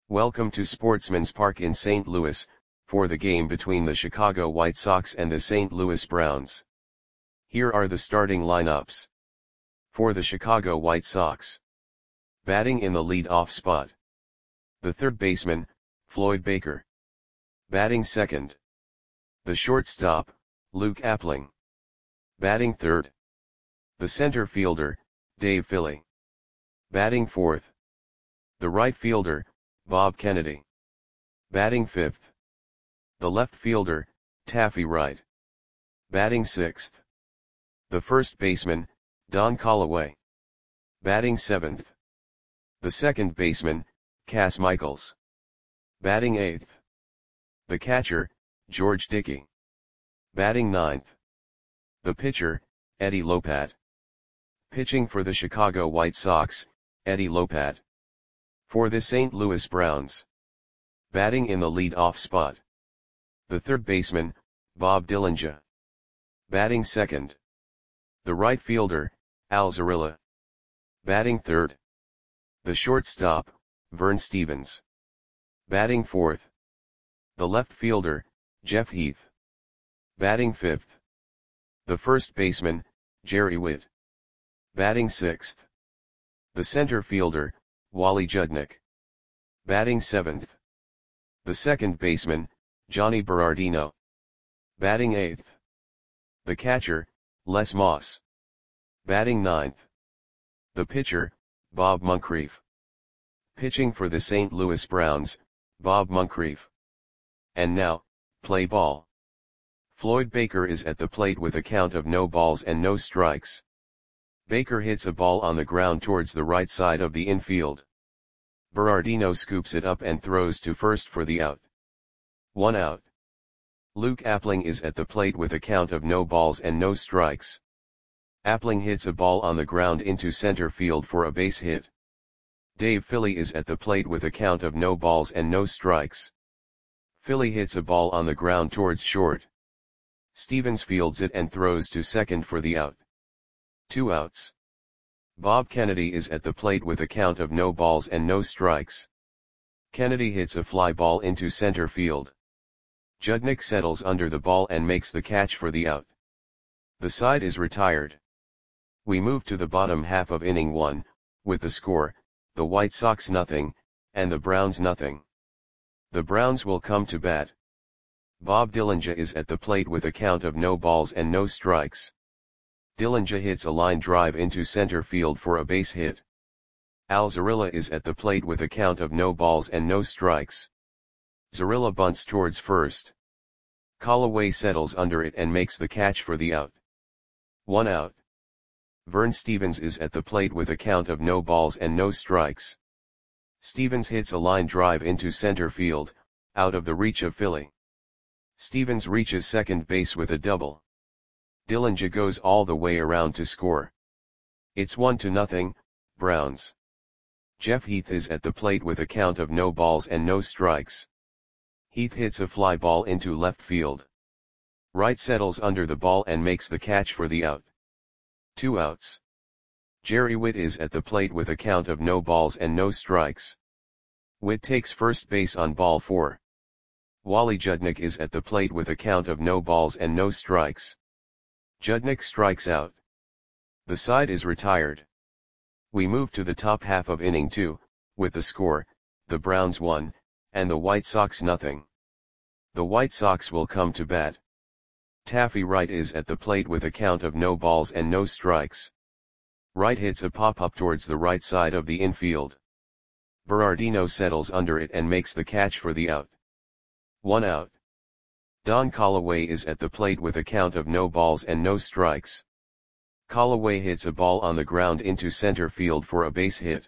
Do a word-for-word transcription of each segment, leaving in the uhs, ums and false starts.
Welcome to Sportsman's Park in Saint Louis, for the game between the Chicago White Sox and the Saint Louis Browns. Here are the starting lineups. For the Chicago White Sox. Batting in the lead-off spot. The third baseman, Floyd Baker. Batting second. The shortstop, Luke Appling. Batting third. The center fielder, Dave Fili. Batting fourth. The right fielder, Bob Kennedy. Batting fifth. The left fielder, Taffy Wright. Batting sixth. The first baseman, Don Callaway. Batting seventh. The second baseman, Cas Michaels. Batting eighth. The catcher, George Dickey. Batting ninth. The pitcher, Eddie Lopat. Pitching for the Chicago White Sox, Eddie Lopat. For the Saint Louis Browns. Batting in the lead-off spot. The third baseman, Bob Dillinger. Batting second. The right fielder, Al Zarilla. Batting third. The shortstop, Vern Stephens. Batting fourth. The left fielder, Jeff Heath. Batting fifth. The first baseman, Jerry Witt. Batting sixth. The center fielder, Wally Judnick. Batting seventh. The second baseman, Johnny Berardino. Batting eighth. The catcher, Les Moss. Batting ninth. The pitcher, Bob Moncrief. Pitching for the Saint Louis Browns, Bob Moncrief. And now, play ball. Floyd Baker is at the plate with a count of no balls and no strikes. Baker hits a ball on the ground towards the right side of the infield. Berardino scoops it up and throws to first for the out. One out. Luke Appling is at the plate with a count of no balls and no strikes. Appling hits a ball on the ground into center field for a base hit. Dave Fili is at the plate with a count of no balls and no strikes. Fili hits a ball on the ground towards short. Stephens fields it and throws to second for the out. Two outs. Bob Kennedy is at the plate with a count of no balls and no strikes. Kennedy hits a fly ball into center field. Judnick settles under the ball and makes the catch for the out. The side is retired. We move to the bottom half of inning one, with the score, the White Sox nothing, and the Browns nothing. The Browns will come to bat. Bob Dillinger is at the plate with a count of no balls and no strikes. Dillinger hits a line drive into center field for a base hit. Al Zarilla is at the plate with a count of no balls and no strikes. Zarilla bunts towards first. Callaway settles under it and makes the catch for the out. One out. Vern Stephens is at the plate with a count of no balls and no strikes. Stephens hits a line drive into center field, out of the reach of Fili. Stephens reaches second base with a double. Dillinger goes all the way around to score. It's one to nothing, Browns. Jeff Heath is at the plate with a count of no balls and no strikes. Heath hits a fly ball into left field. Wright settles under the ball and makes the catch for the out. Two outs. Jerry Witt is at the plate with a count of no balls and no strikes. Witt takes first base on ball four. Wally Judnick is at the plate with a count of no balls and no strikes. Judnick strikes out. The side is retired. We move to the top half of inning two, with the score, the Browns one, and the White Sox nothing. The White Sox will come to bat. Taffy Wright is at the plate with a count of no balls and no strikes. Wright hits a pop-up towards the right side of the infield. Berardino settles under it and makes the catch for the out. One out. Don Callaway is at the plate with a count of no balls and no strikes. Callaway hits a ball on the ground into center field for a base hit.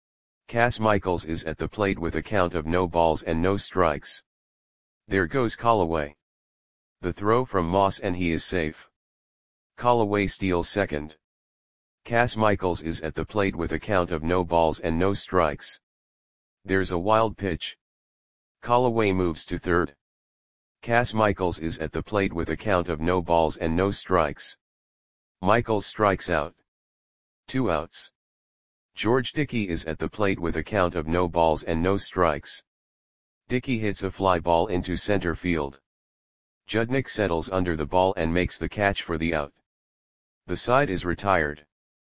Cas Michaels is at the plate with a count of no balls and no strikes. There goes Callaway. The throw from Moss and he is safe. Callaway steals second. Cas Michaels is at the plate with a count of no balls and no strikes. There's a wild pitch. Callaway moves to third. Cas Michaels is at the plate with a count of no balls and no strikes. Michaels strikes out. Two outs. George Dickey is at the plate with a count of no balls and no strikes. Dickey hits a fly ball into center field. Judnick settles under the ball and makes the catch for the out. The side is retired.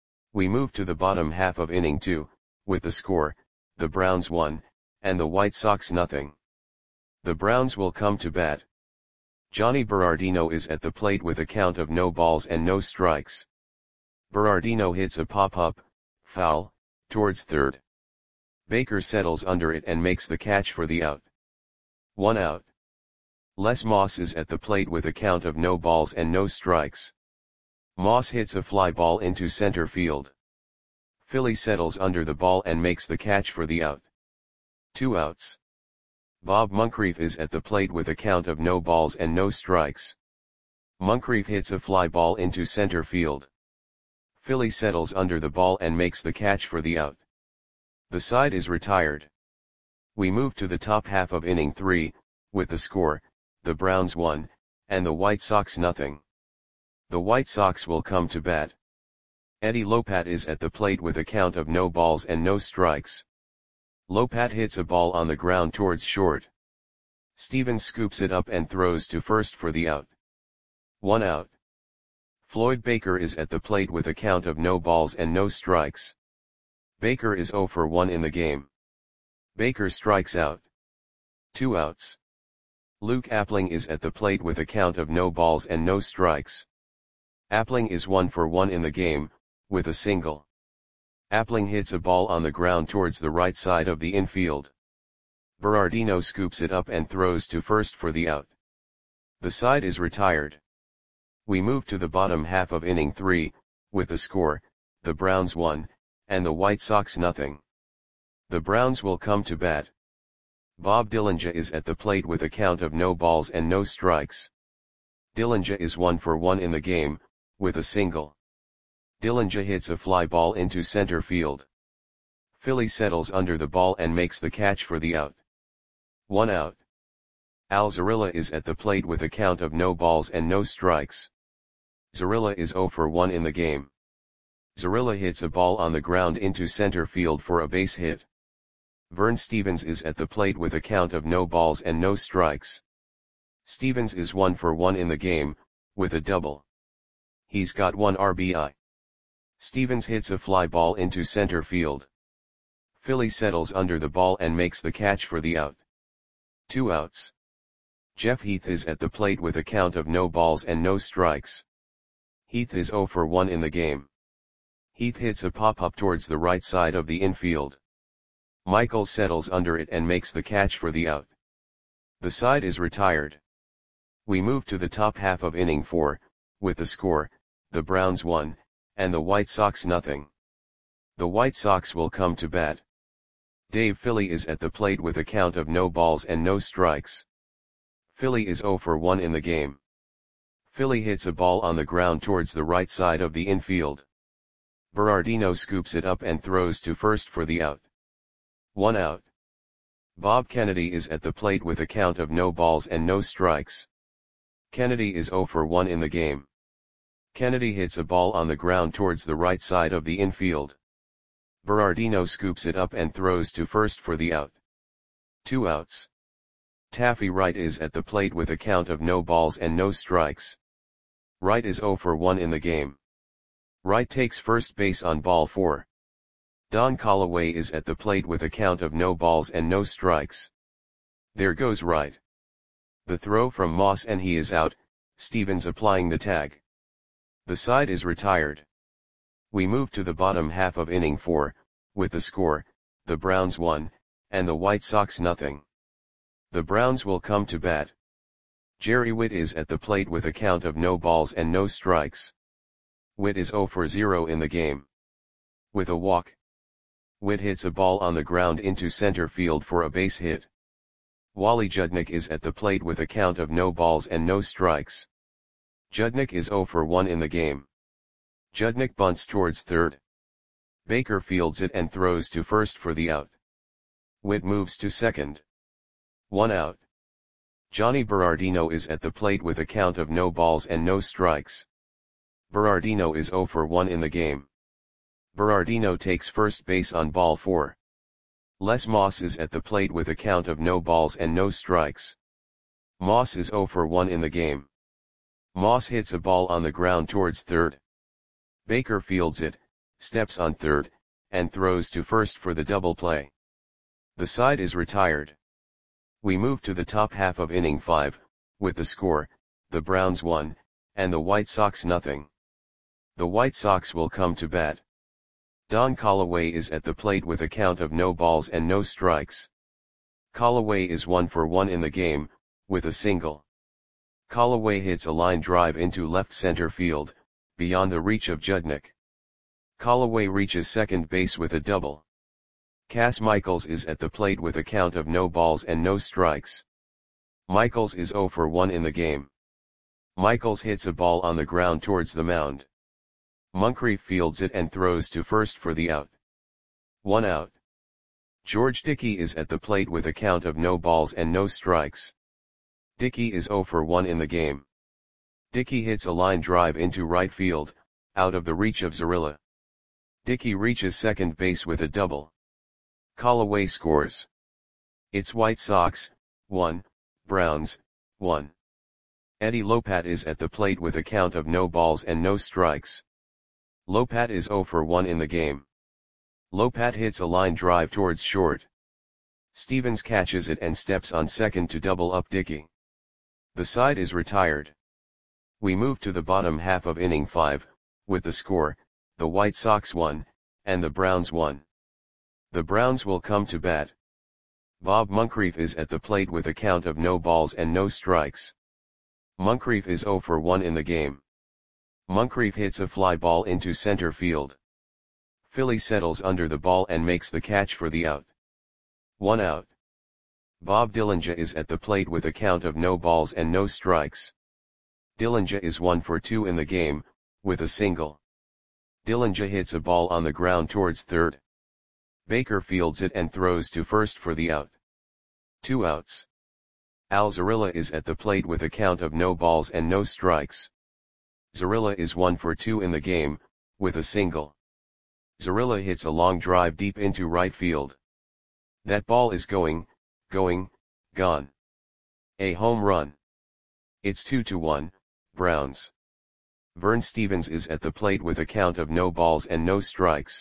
We move to the bottom half of inning two, with the score, the Browns one, and the White Sox nothing. The Browns will come to bat. Johnny Berardino is at the plate with a count of no balls and no strikes. Berardino hits a pop-up, foul, towards third. Baker settles under it and makes the catch for the out. One out. Les Moss is at the plate with a count of no balls and no strikes. Moss hits a fly ball into center field. Philly settles under the ball and makes the catch for the out. Two outs. Bob Moncrief is at the plate with a count of no balls and no strikes. Moncrief hits a fly ball into center field. Philly settles under the ball and makes the catch for the out. The side is retired. We move to the top half of inning three, with the score, the Browns one, and the White Sox nothing. The White Sox will come to bat. Eddie Lopat is at the plate with a count of no balls and no strikes. Lopat hits a ball on the ground towards short. Stevens scoops it up and throws to first for the out. One out. Floyd Baker is at the plate with a count of no balls and no strikes. Baker is oh for one in the game. Baker strikes out. Two outs. Luke Appling is at the plate with a count of no balls and no strikes. Appling is one for one in the game, with a single. Appling hits a ball on the ground towards the right side of the infield. Berardino scoops it up and throws to first for the out. The side is retired. We move to the bottom half of inning three, with the score, the Browns one, and the White Sox nothing. The Browns will come to bat. Bob Dillinger is at the plate with a count of no balls and no strikes. Dillinger is one for one in the game, with a single. Dillinger hits a fly ball into center field. Philly settles under the ball and makes the catch for the out. One out. Al Zarilla is at the plate with a count of no balls and no strikes. Zarilla is oh for one in the game. Zarilla hits a ball on the ground into center field for a base hit. Vern Stevens is at the plate with a count of no balls and no strikes. Stevens is one for one in the game, with a double. He's got one R B I. Stevens hits a fly ball into center field. Philly settles under the ball and makes the catch for the out. Two outs. Jeff Heath is at the plate with a count of no balls and no strikes. Heath is oh for one in the game. Heath hits a pop-up towards the right side of the infield. Michaels settles under it and makes the catch for the out. The side is retired. We move to the top half of inning four, with the score, the Browns one, and the White Sox nothing. The White Sox will come to bat. Dave Philly is at the plate with a count of no balls and no strikes. Philly is oh for one in the game. Philly hits a ball on the ground towards the right side of the infield. Berardino scoops it up and throws to first for the out. One out. Bob Kennedy is at the plate with a count of no balls and no strikes. Kennedy is oh for one in the game. Kennedy hits a ball on the ground towards the right side of the infield. Berardino scoops it up and throws to first for the out. Two outs. Taffy Wright is at the plate with a count of no balls and no strikes. Wright is oh for one in the game. Wright takes first base on ball four. Don Callaway is at the plate with a count of no balls and no strikes. There goes Wright. The throw from Moss and he is out, Stevens applying the tag. The side is retired. We move to the bottom half of inning four, with the score, the Browns one, and the White Sox nothing. The Browns will come to bat. Jerry Witt is at the plate with a count of no balls and no strikes. Witt is oh for zero in the game. With a walk. Witt hits a ball on the ground into center field for a base hit. Wally Judnick is at the plate with a count of no balls and no strikes. Judnick is oh for one in the game. Judnick bunts towards third. Baker fields it and throws to first for the out. Witt moves to second. One out. Johnny Berardino is at the plate with a count of no balls and no strikes. Berardino is oh for one in the game. Berardino takes first base on ball four. Les Moss is at the plate with a count of no balls and no strikes. Moss is zero for one in the game. Moss hits a ball on the ground towards third. Baker fields it, steps on third, and throws to first for the double play. The side is retired. We move to the top half of inning five, with the score, the Browns one, and the White Sox nothing. The White Sox will come to bat. Don Callaway is at the plate with a count of no balls and no strikes. Callaway is one for one in the game, with a single. Callaway hits a line drive into left center field, beyond the reach of Judnick. Callaway reaches second base with a double. Cass Michaels is at the plate with a count of no balls and no strikes. Michaels is zero for one in the game. Michaels hits a ball on the ground towards the mound. Moncrief fields it and throws to first for the out. One out. George Dickey is at the plate with a count of no balls and no strikes. Dickey is zero for one in the game. Dickey hits a line drive into right field, out of the reach of Zarilla. Dickey reaches second base with a double. Callaway scores. It's White Sox, one, Browns, one. Eddie Lopat is at the plate with a count of no balls and no strikes. Lopat is zero for one in the game. Lopat hits a line drive towards short. Stevens catches it and steps on second to double up Dickey. The side is retired. We move to the bottom half of inning five, with the score, the White Sox one, and the Browns one. The Browns will come to bat. Bob Moncrief is at the plate with a count of no balls and no strikes. Moncrief is zero for one in the game. Moncrief hits a fly ball into center field. Philly settles under the ball and makes the catch for the out. One out. Bob Dillinger is at the plate with a count of no balls and no strikes. Dillinger is one for two in the game, with a single. Dillinger hits a ball on the ground towards third. Baker fields it and throws to first for the out. Two outs. Al Zarilla is at the plate with a count of no balls and no strikes. Zarilla is one for two in the game, with a single. Zarilla hits a long drive deep into right field. That ball is going, going, gone. A home run. It's two to one, Browns. Vern Stevens is at the plate with a count of no balls and no strikes.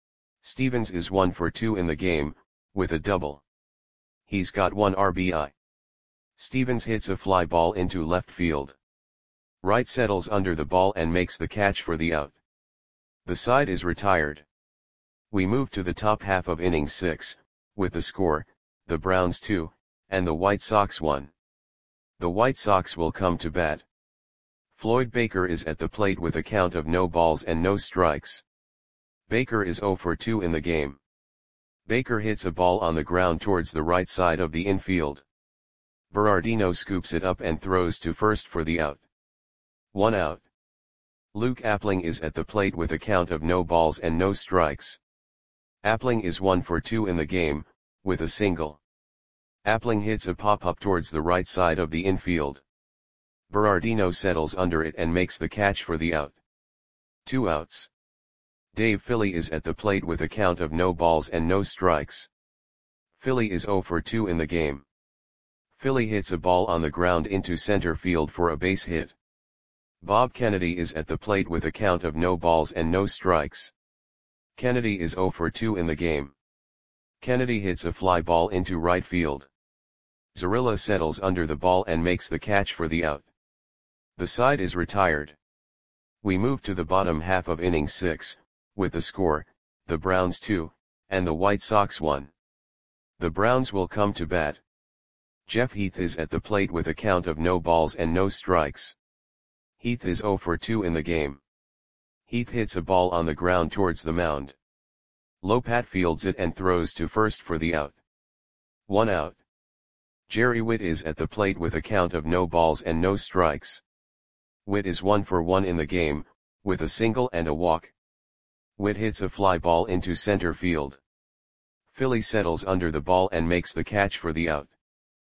Stevens is one for two in the game, with a double. He's got one R B I. Stevens hits a fly ball into left field. Wright settles under the ball and makes the catch for the out. The side is retired. We move to the top half of inning six, with the score, the Browns two, and the White Sox one. The White Sox will come to bat. Floyd Baker is at the plate with a count of no balls and no strikes. Baker is zero for two in the game. Baker hits a ball on the ground towards the right side of the infield. Berardino scoops it up and throws to first for the out. One out. Luke Appling is at the plate with a count of no balls and no strikes. Appling is one for two in the game, with a single. Appling hits a pop-up towards the right side of the infield. Berardino settles under it and makes the catch for the out. Two outs. Dave Philly is at the plate with a count of no balls and no strikes. Philly is zero for two in the game. Philly hits a ball on the ground into center field for a base hit. Bob Kennedy is at the plate with a count of no balls and no strikes. Kennedy is zero for two in the game. Kennedy hits a fly ball into right field. Zarilla settles under the ball and makes the catch for the out. The side is retired. We move to the bottom half of inning six, with the score, the Browns two, and the White Sox one. The Browns will come to bat. Jeff Heath is at the plate with a count of no balls and no strikes. Heath is zero for two in the game. Heath hits a ball on the ground towards the mound. Lopat fields it and throws to first for the out. One out. Jerry Witt is at the plate with a count of no balls and no strikes. Witt is one for one in the game, with a single and a walk. Witt hits a fly ball into center field. Philly settles under the ball and makes the catch for the out.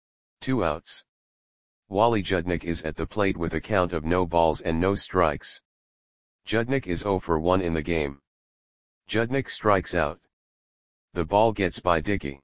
Two outs. Wally Judnick is at the plate with a count of no balls and no strikes. Judnick is zero for one in the game. Judnick strikes out. The ball gets by Dickey.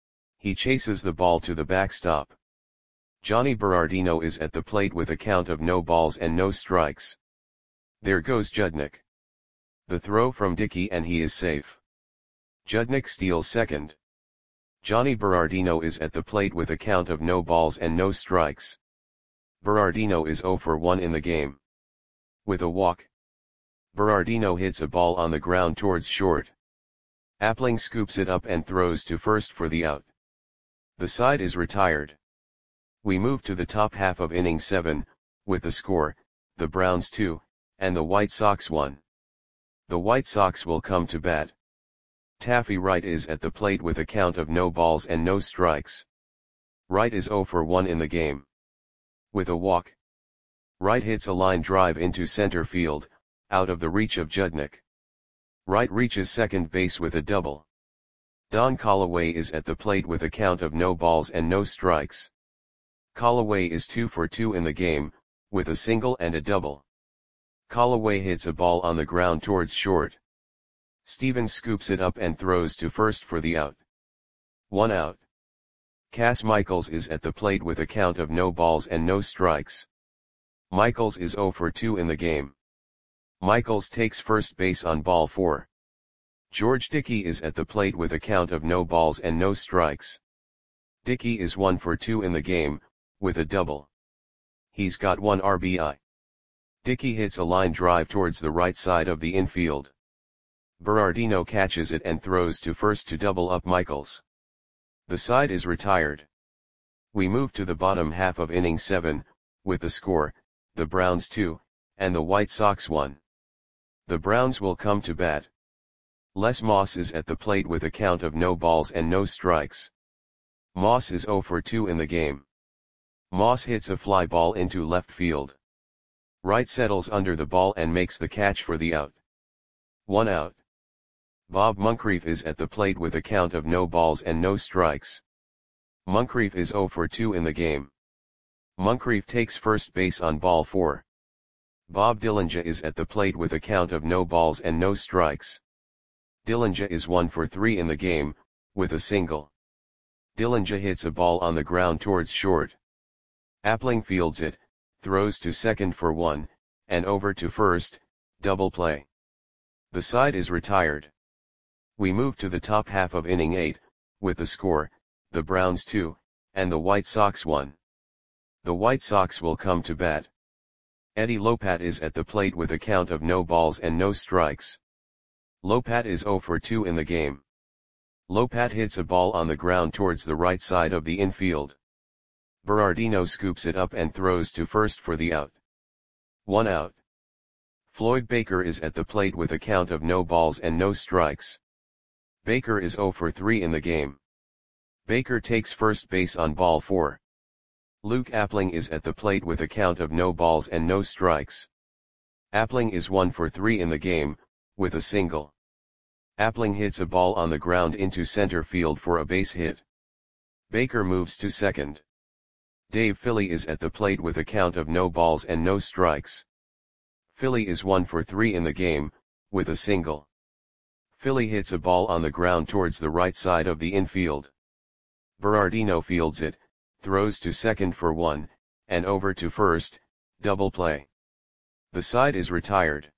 He chases the ball to the backstop. Johnny Berardino is at the plate with a count of no balls and no strikes. There goes Judnick. The throw from Dickey and he is safe. Judnick steals second. Johnny Berardino is at the plate with a count of no balls and no strikes. Berardino is zero for one in the game. With a walk, Berardino hits a ball on the ground towards short. Appling scoops it up and throws to first for the out. The side is retired. We move to the top half of inning seven, with the score, the Browns two, and the White Sox one. The White Sox will come to bat. Taffy Wright is at the plate with a count of no balls and no strikes. Wright is zero for one in the game. With a walk, Wright hits a line drive into center field, out of the reach of Judnick. Wright reaches second base with a double. Don Callaway is at the plate with a count of no balls and no strikes. Callaway is two for two in the game, with a single and a double. Callaway hits a ball on the ground towards short. Stevens scoops it up and throws to first for the out. One out. Cass Michaels is at the plate with a count of no balls and no strikes. Michaels is zero for two in the game. Michaels takes first base on ball four. George Dickey is at the plate with a count of no balls and no strikes. Dickey is one for two in the game, with a double. He's got one R B I. Dickey hits a line drive towards the right side of the infield. Berardino catches it and throws to first to double up Michaels. The side is retired. We move to the bottom half of inning seven, with the score, the Browns two, and the White Sox one. The Browns will come to bat. Les Moss is at the plate with a count of no balls and no strikes. Moss is zero for two in the game. Moss hits a fly ball into left field. Wright settles under the ball and makes the catch for the out. One out. Bob Moncrief is at the plate with a count of no balls and no strikes. Moncrief is zero for two in the game. Moncrief takes first base on ball four. Bob Dillinger is at the plate with a count of no balls and no strikes. Dillinger is one for three in the game, with a single. Dillinger hits a ball on the ground towards short. Appling fields it, throws to second for one, and over to first, double play. The side is retired. We move to the top half of inning eight, with the score, the Browns two, and the White Sox one. The White Sox will come to bat. Eddie Lopat is at the plate with a count of no balls and no strikes. Lopat is zero for two in the game. Lopat hits a ball on the ground towards the right side of the infield. Berardino scoops it up and throws to first for the out. One out. Floyd Baker is at the plate with a count of no balls and no strikes. Baker is zero for three in the game. Baker takes first base on ball four. Luke Appling is at the plate with a count of no balls and no strikes. Appling is one for three in the game, with a single. Appling hits a ball on the ground into center field for a base hit. Baker moves to second. Dave Philly is at the plate with a count of no balls and no strikes. Philly is one for three in the game, with a single. Philly hits a ball on the ground towards the right side of the infield. Berardino fields it, throws to second for one, and over to first, double play. The side is retired.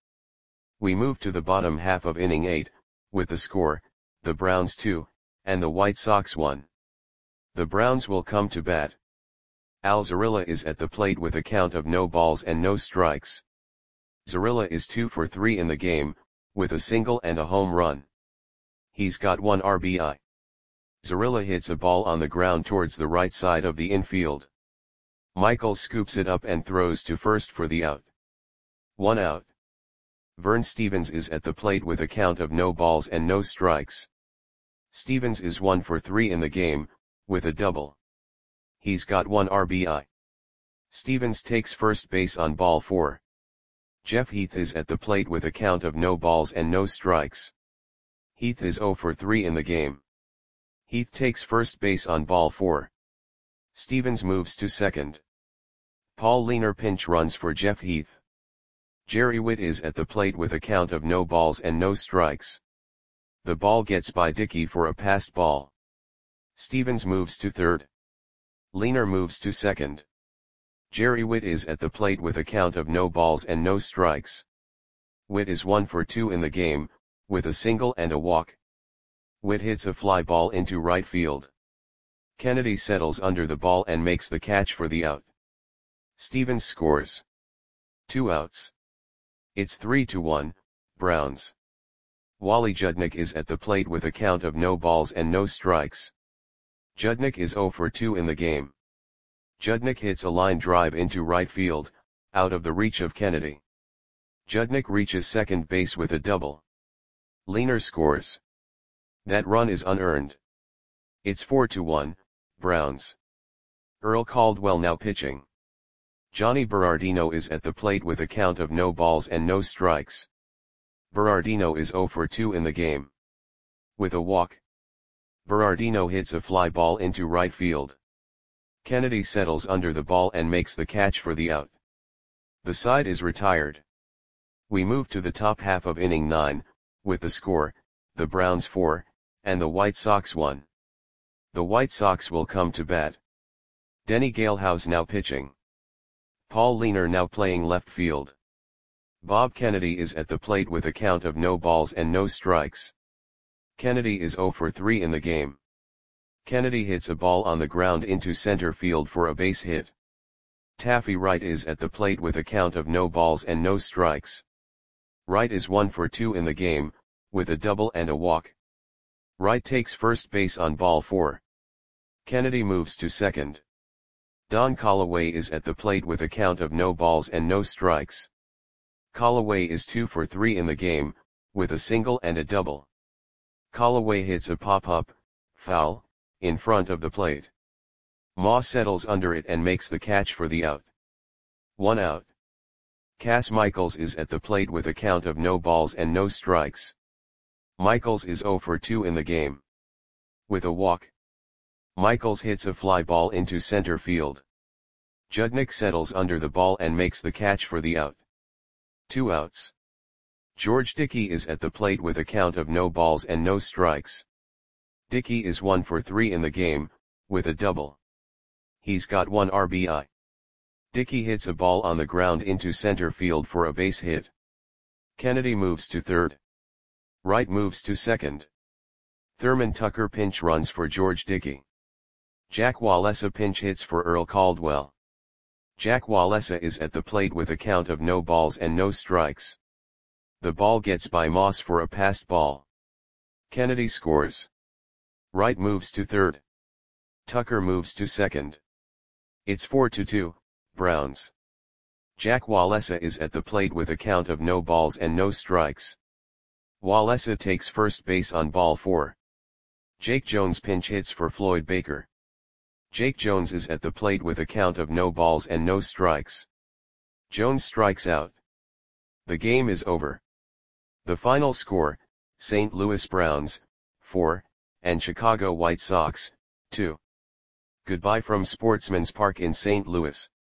We move to the bottom half of inning eight, with the score, the Browns two, and the White Sox one. The Browns will come to bat. Al Zarilla is at the plate with a count of no balls and no strikes. Zarilla is two for three in the game, with a single and a home run. He's got one R B I. Zarilla hits a ball on the ground towards the right side of the infield. Michaels scoops it up and throws to first for the out. One out. Vern Stevens is at the plate with a count of no balls and no strikes. Stevens is one for three in the game, with a double. He's got one R B I. Stevens takes first base on ball four. Jeff Heath is at the plate with a count of no balls and no strikes. Heath is zero for three in the game. Heath takes first base on ball four. Stevens moves to second. Paul Leaner pinch runs for Jeff Heath. Jerry Witt is at the plate with a count of no balls and no strikes. The ball gets by Dickey for a passed ball. Stevens moves to third. Leaner moves to second. Jerry Witt is at the plate with a count of no balls and no strikes. Witt is one for two in the game, with a single and a walk. Witt hits a fly ball into right field. Kennedy settles under the ball and makes the catch for the out. Stevens scores. Two outs. It's three to one, Browns. Wally Judnick is at the plate with a count of no balls and no strikes. Judnick is zero for two in the game. Judnick hits a line drive into right field, out of the reach of Kennedy. Judnick reaches second base with a double. Leaner scores. That run is unearned. It's four to one, Browns. Earl Caldwell now pitching. Johnny Berardino is at the plate with a count of no balls and no strikes. Berardino is zero for two in the game. With a walk. Berardino hits a fly ball into right field. Kennedy settles under the ball and makes the catch for the out. The side is retired. We move to the top half of inning nine, with the score, the Browns four, and the White Sox one. The White Sox will come to bat. Denny Galehouse now pitching. Paul Leaner now playing left field. Bob Kennedy is at the plate with a count of no balls and no strikes. Kennedy is zero for three in the game. Kennedy hits a ball on the ground into center field for a base hit. Taffy Wright is at the plate with a count of no balls and no strikes. Wright is one for two in the game, with a double and a walk. Wright takes first base on ball four. Kennedy moves to second. Don Callaway is at the plate with a count of no balls and no strikes. Callaway is two for three in the game, with a single and a double. Callaway hits a pop-up, foul, in front of the plate. Moss settles under it and makes the catch for the out. One out. Cass Michaels is at the plate with a count of no balls and no strikes. Michaels is zero for two in the game. With a walk. Michaels hits a fly ball into center field. Judnick settles under the ball and makes the catch for the out. Two outs. George Dickey is at the plate with a count of no balls and no strikes. Dickey is one for three in the game, with a double. He's got one R B I. Dickey hits a ball on the ground into center field for a base hit. Kennedy moves to third. Wright moves to second. Thurman Tucker pinch runs for George Dickey. Jack Wallesa pinch hits for Earl Caldwell. Jack Wallesa is at the plate with a count of no balls and no strikes. The ball gets by Moss for a passed ball. Kennedy scores. Wright moves to third. Tucker moves to second. It's four to two, Browns. Jack Wallesa is at the plate with a count of no balls and no strikes. Wallesa takes first base on ball four. Jake Jones pinch hits for Floyd Baker. Jake Jones is at the plate with a count of no balls and no strikes. Jones strikes out. The game is over. The final score, Saint Louis Browns, four, and Chicago White Sox, two. Goodbye from Sportsman's Park in Saint Louis.